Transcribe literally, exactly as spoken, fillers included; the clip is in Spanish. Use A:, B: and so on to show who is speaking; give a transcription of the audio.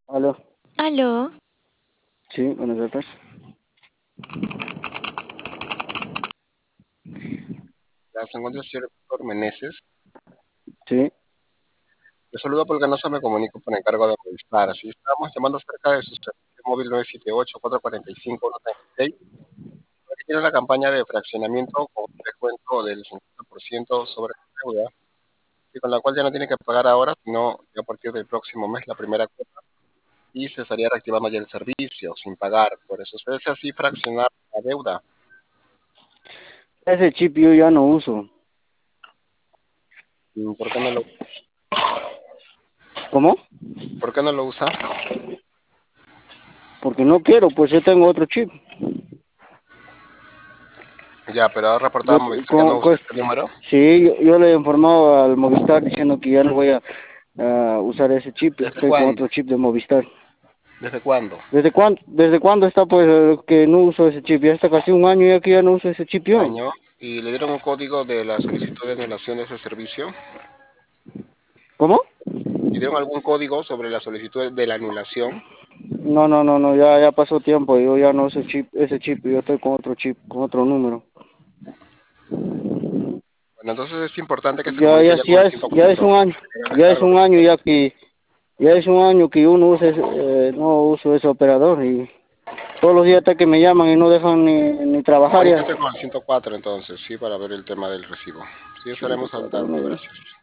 A: Aló,
B: Aló,
A: sí, buenas tardes.
C: Ya se encuentra el señor Víctor Meneses.
A: Sí,
C: Le saludo porque no se me comunico por encargo de Movistar. Así estábamos llamando acerca de su servicio móvil nueve siete ocho, cuatro cuatro cinco, uno tres seis, que tiene una campaña de fraccionamiento con un descuento del cincuenta por ciento sobre su deuda, y con la cual ya no tiene que pagar ahora, sino ya a partir del próximo mes la primera cuota, y se estaría reactivando ya el servicio sin pagar. Por eso usted desea así fraccionar la deuda.
A: ese chip yo ya no uso.
C: Mm, ¿Por qué no lo,
A: ¿Cómo?
C: por qué no lo usa?
A: Porque no quiero, pues yo tengo otro chip.
C: Ya, pero ha reportado
A: Yo,
C: a Movistar que no
A: con,
C: usa
A: con-
C: este número.
A: sí, yo, yo le he informado al Movistar diciendo que ya no voy a, a usar ese chip,
C: ¿Desde
A: estoy con
C: cuándo?
A: otro chip de Movistar.
C: ¿Desde cuándo?
A: ¿Desde cuándo, desde cuándo está pues eh, que no uso ese chip? Ya está casi un año ya que ya no uso ese chip
C: Un
A: yo.
C: año. ¿Y le dieron un código de la solicitud de anulación de ese servicio?
A: ¿Cómo?
C: ¿Le dieron algún código sobre la solicitud de la anulación?
A: No, no, no, no, ya, ya pasó tiempo, yo ya no uso chip, ese chip, yo estoy con otro chip, con otro número.
C: Bueno, entonces es importante que se
A: Ya,
C: comunique
A: ya,
C: ya con
A: ya
C: el
A: es, ya es
C: cinco cuatro
A: un año,
C: para que haga
A: ya es
C: cargo
A: un
C: de
A: año
C: esta
A: ya
C: deuda.
A: que, ya es un año que uno usa, ese, eh, no uso ese operador y todos los días hasta que me llaman y no dejan ni, ni trabajar ya.
C: Comuníquese con el ciento cuatro entonces, sí, para ver el tema del recibo. Sí, estaremos al
A: ciento cuatro,
C: tanto,
A: no,
C: gracias.